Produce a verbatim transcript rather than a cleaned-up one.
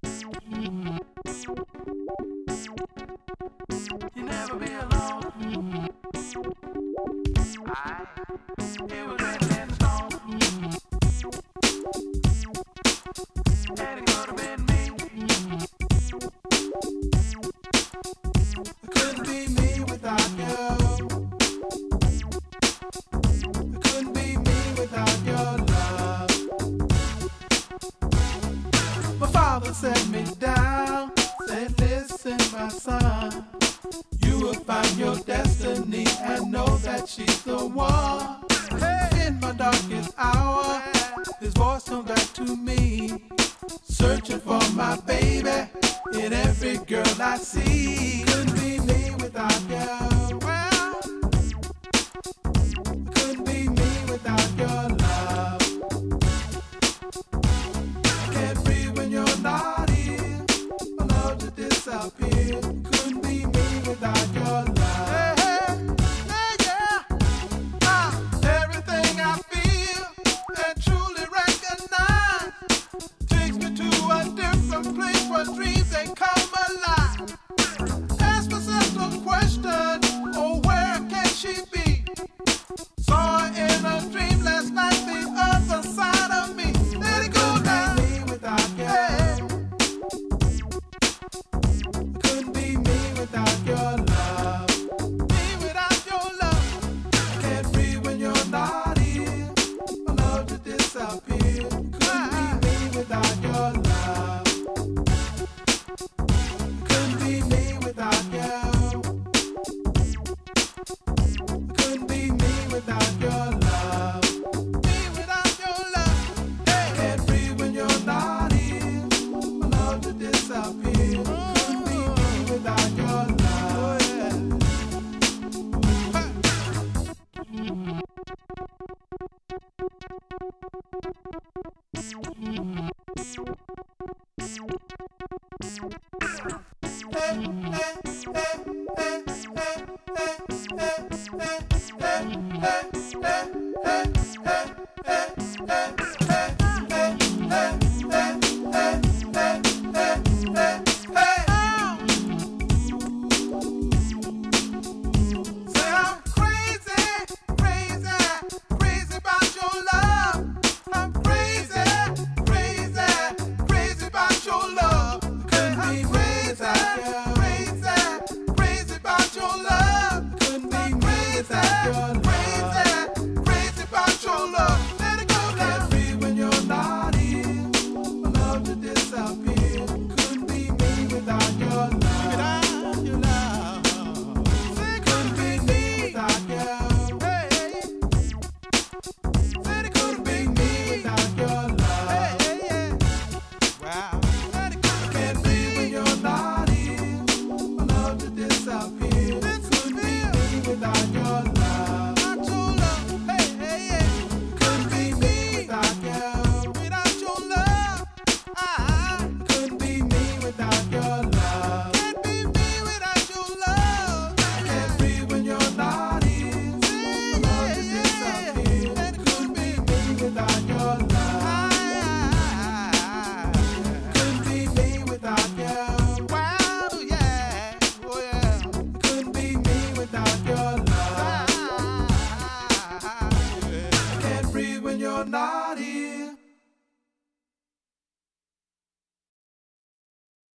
You never be alone. I, it was written in stone. And it could have been me. It couldn't be me without you. It couldn't be me without your love. My father set me down, said, listen, my son, you will find your destiny and know that she's the one. Hey. In my darkest hour, his voice comes back to me, searching for my baby in every girl I see. Couldn't be me without you. Well, couldn't be me without your love. I can't breathe when you're not here. My love just disappeared. Couldn't be me without your love. Hey, hey, yeah, yeah. Ah, everything I feel and truly recognize takes me to a different place where dreams they come alive. Ask myself the question, oh, where can she be? Saw her in a dream last night, the other side of me. Let it go now. Couldn't be me without you. Couldn't be me without your love. Me without your love. I can't breathe when you're not here. My love just disappeared. Couldn't be me without your love. Couldn't be me without you. Couldn't be me without your love. Me without your love. Hey. Can't breathe when you're not here. My love just disappeared. Couldn't be me without your love. Disappear.